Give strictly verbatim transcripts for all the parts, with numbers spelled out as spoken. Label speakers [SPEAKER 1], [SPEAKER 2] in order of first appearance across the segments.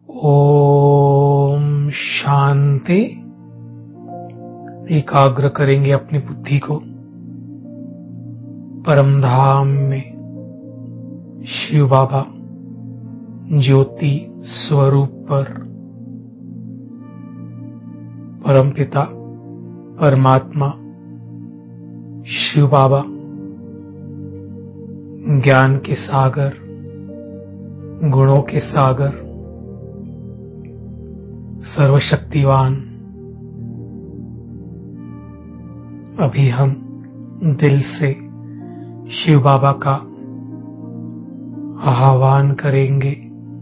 [SPEAKER 1] ओम शांति। एकाग्र करेंगे अपनी बुद्धि को परम धाम में शिव बाबा ज्योति स्वरूप पर। परम पिता परमात्मा शिव बाबा ज्ञान के सागर, गुणों के सागर, सर्वशक्तिवान। अभी हम दिल से शिव बाबा का आह्वान करेंगे।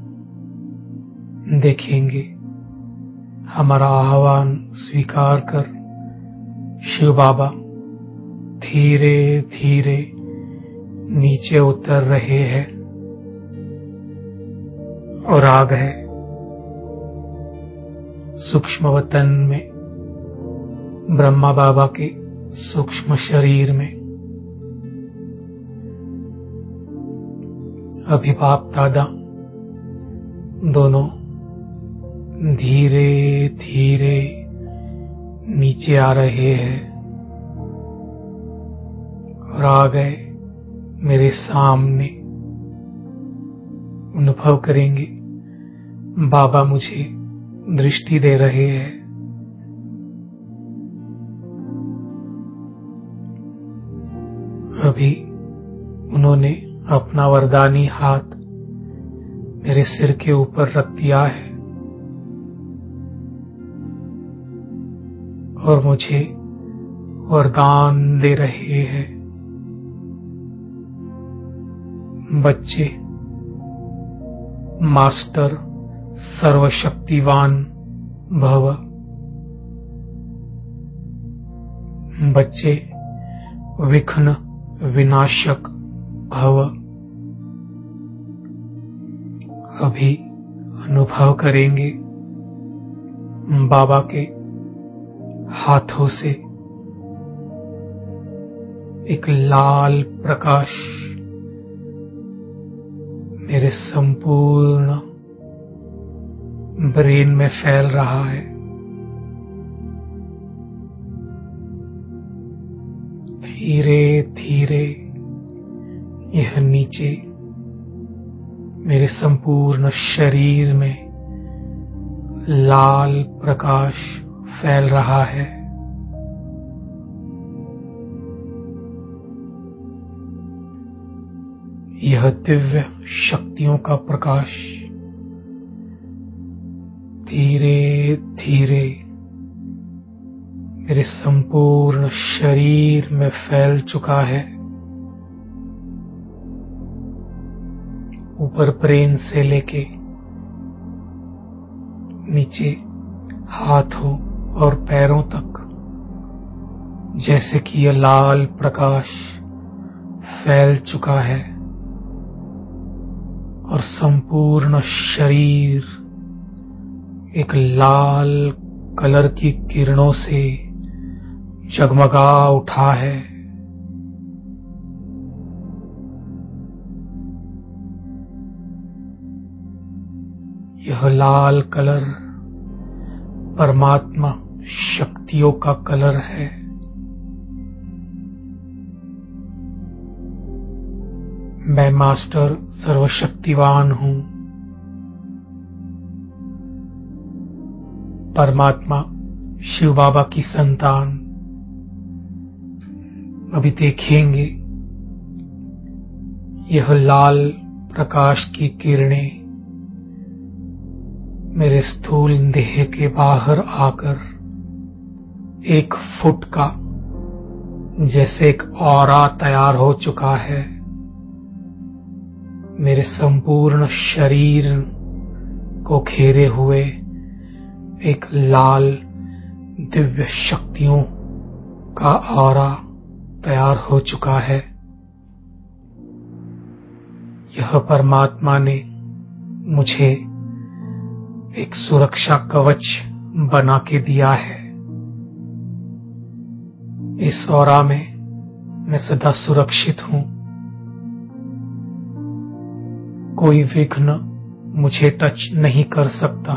[SPEAKER 1] देखेंगे हमारा आह्वान स्वीकार कर शिव बाबा धीरे धीरे नीचे उतर रहे हैं और आ गए सूक्ष्म वतन में, ब्रह्मा बाबा के सूक्ष्म शरीर में। अभी बाप दादा दोनों धीरे धीरे नीचे आ रहे हैं और आ गए मेरे सामने। अनुभव करेंगे बाबा मुझे दृष्टि दे रहे हैं। अभी उन्होंने अपना वरदानी हाथ मेरे सिर के ऊपर रख दिया है और मुझे वरदान दे रहे हैं। बच्चे, मास्टर सर्वशक्तिवान भव। बच्चे, विघ्न विनाशक भव। अभी अनुभव करेंगे बाबा के हाथों से एक लाल प्रकाश मेरे संपूर्ण ब्रेन में फैल रहा है। धीरे धीरे यह नीचे मेरे संपूर्ण शरीर में लाल प्रकाश फैल रहा है। यह दिव्य शक्तियों का प्रकाश धीरे धीरे मेरे संपूर्ण शरीर में फैल चुका है। ऊपर ब्रेन से लेके नीचे हाथों और पैरों तक जैसे कि यह लाल प्रकाश फैल चुका है और संपूर्ण शरीर एक लाल कलर की किरणों से जगमगा उठा है। यह लाल कलर परमात्मा शक्तियों का कलर है। मैं मास्टर सर्वशक्तिवान हूं। परमात्मा शिव बाबा की संतान। अभी देखेंगे यह लाल प्रकाश की किरणें मेरे स्थूल देह के बाहर आकर एक फुट का जैसे एक ऑरा तैयार हो चुका है। मेरे संपूर्ण शरीर को घेरे हुए एक लाल दिव्य शक्तियों का ऑरा तैयार हो चुका है। यह परमात्मा ने मुझे एक सुरक्षा कवच बना के दिया है। इस ऑरा में मैं सदा सुरक्षित हूं। कोई विघ्न मुझे टच नहीं कर सकता।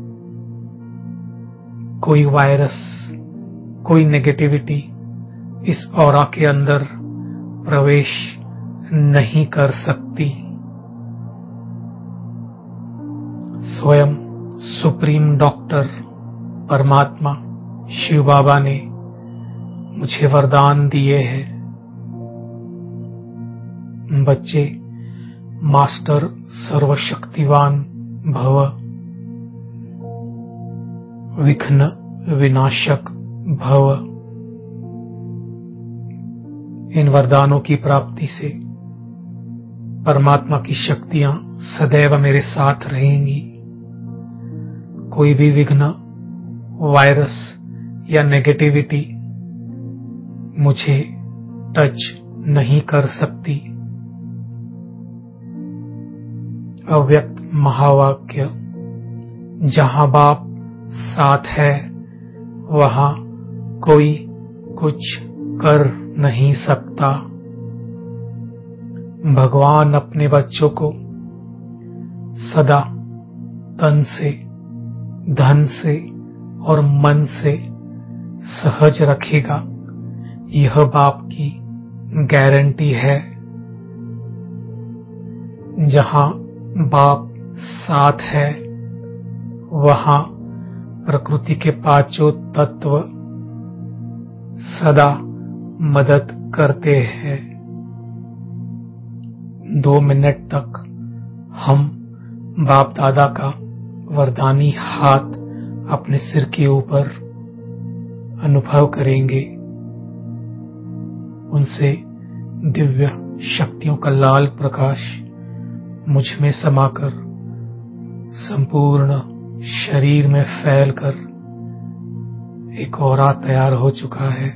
[SPEAKER 1] कोई वायरस, कोई नेगेटिविटी इस ऑरा के अंदर प्रवेश नहीं कर सकती। स्वयं सुप्रीम डॉक्टर परमात्मा शिव बाबा ने मुझे वरदान दिए हैं। बच्चे, मास्टर सर्वशक्तिवान भव, विघ्न विनाशक भव। इन वरदानों की प्राप्ति से परमात्मा की शक्तियां सदैव मेरे साथ रहेंगी। कोई भी विघ्न, वायरस या नेगेटिविटी मुझे टच नहीं कर सकती। अव्यक्त महावाक्य, जहां बाप साथ है वहां कोई कुछ कर नहीं सकता। भगवान अपने बच्चों को सदा तन से, धन से और मन से सहज रखेगा, यह बाप की गारंटी है। जहां बाप साथ है वहां प्रकृति के पांचों तत्व सदा मदद करते हैं। दो मिनट तक हम बाप दादा का वरदानी हाथ अपने सिर के ऊपर अनुभव करेंगे। उनसे दिव्य शक्तियों का लाल प्रकाश मुझ में समाकर संपूर्ण शरीर में फैलकर एक ऑरा तैयार हो चुका है।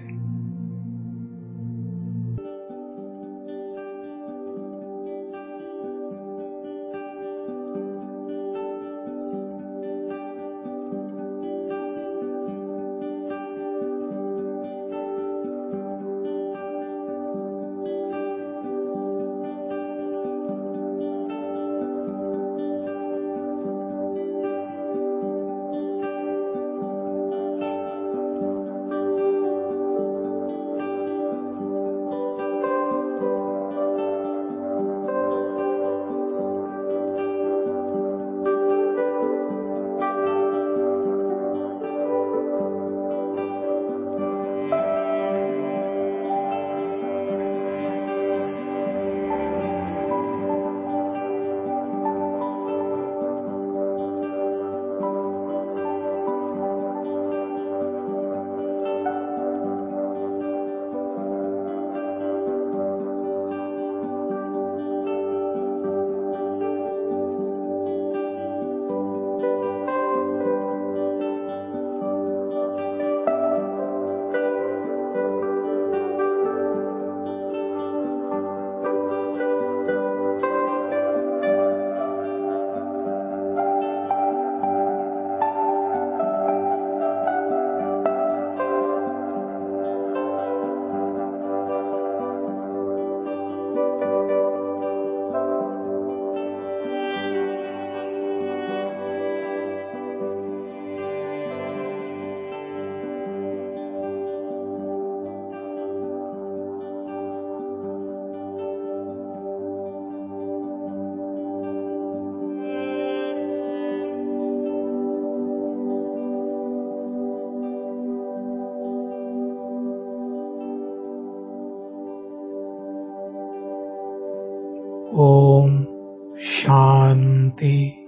[SPEAKER 1] ओम शांति।